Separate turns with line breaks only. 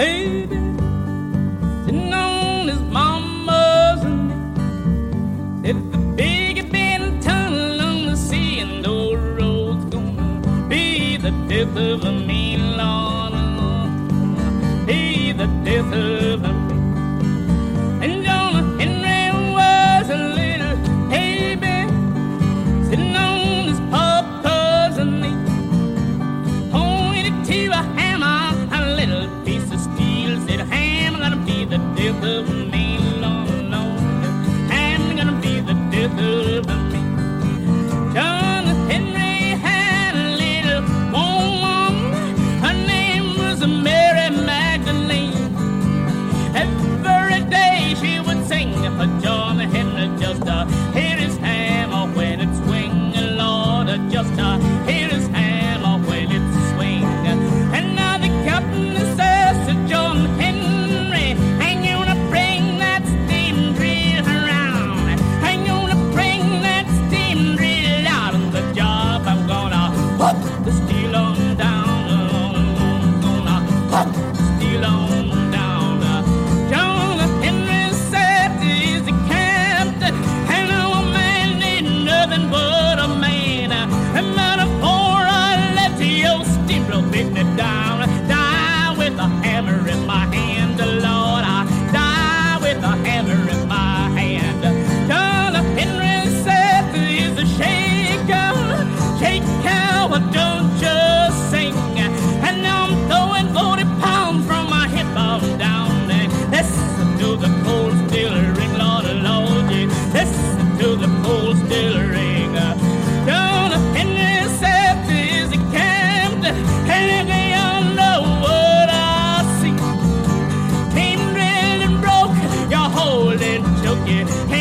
baby, sitting on his mama's knee. If the big bend tunnel on the sea and those roads gonna be the death of me, Lord, Lord, be the death of me. And John Henry was a little baby, sitting on his papa's knee, pointed to a hammer, a little piece of steel, said, "Hammer gonna be the death of me, Lord, Lord, hammer gonna be the death of me." John Henry had a little woman, her name was Mary Magdalene. Every day she would sing for John Henry just to hear his hammer when it swing, Lord, just to hear his hammer when it swing. And now the captain says to John Henry, "I'm gonna bring that steam drill around. I'm gonna bring that steam drill out on the job. I'm gonna put the steel on down. I'm gonna put the steel on down." John Henry said he's the captain, and a man ain't nothing but a man. And before I let your steamroll beat me down, die with a hammer in my hand, Lord, I die with a hammer in my hand. John Henry said he's a shaker, shake cow, but don't just sing. And now I'm throwing 40 pounds from my hip on down. Listen to the cold steel ring, Lord, Lord, yeah. Listen to the cold steel ring. John Henry said he's a captain, and if you know what I see, came red and broke, you're holding choke, yeah.